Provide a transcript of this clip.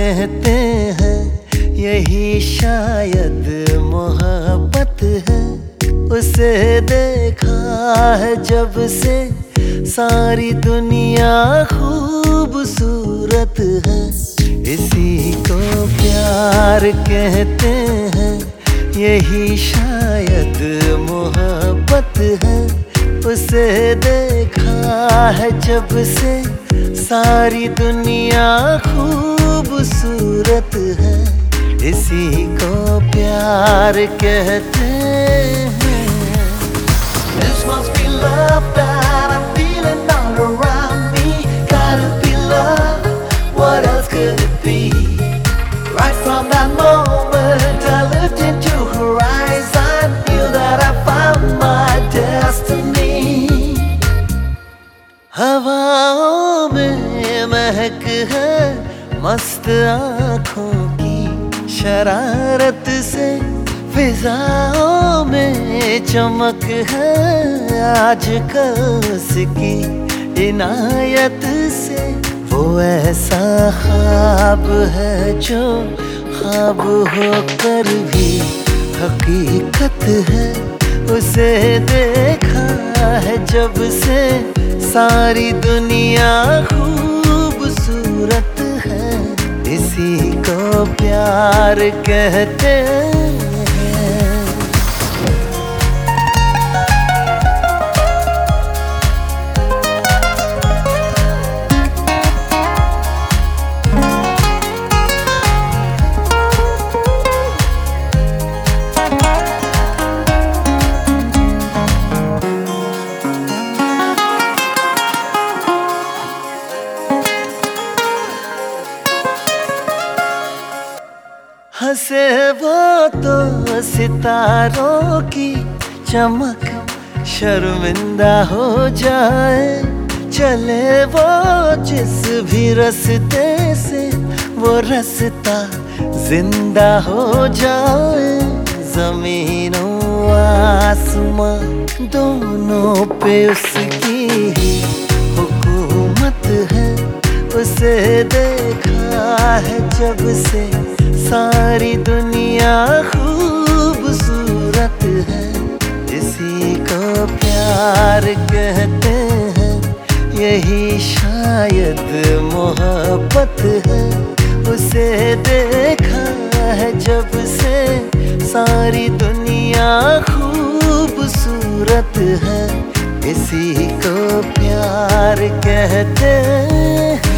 कहते हैं, यही शायद मोहब्बत है। उसे देखा है जब से सारी दुनिया खूबसूरत है। इसी को प्यार कहते हैं, यही शायद मोहब्बत है। उसे देखा है जब से सारी दुनिया खूबसूरत है। इसी को प्यार कहते हैं। This must be love that I'm feeling all around me. Gotta be love, what else could it be? Right from that moment I looked into her eyes, I knew that I found my destiny. हवाओं में महक है मस्त आँखों की शरारत से, फिजाओं में चमक है आजकल उसकी इनायत से। वो ऐसा ख्वाब है जो ख्वाब होकर भी हकीकत है। उसे देखा है जब से सारी दुनिया खूबसूरत है। इसी को प्यार कहते हैं। हंसे वो तो सितारों की चमक शर्मिंदा हो जाए। चले वो जिस भी रास्ते से वो रास्ता जिंदा हो जाए। ज़मीनों आसमां दोनों पे उसकी ही हुकूमत है। उसे देखा है जब से सारी दुनिया खूबसूरत है। इसी को प्यार कहते हैं, यही शायद मोहब्बत है। उसे देखा है जब से सारी दुनिया खूबसूरत है। इसी को प्यार कहते हैं।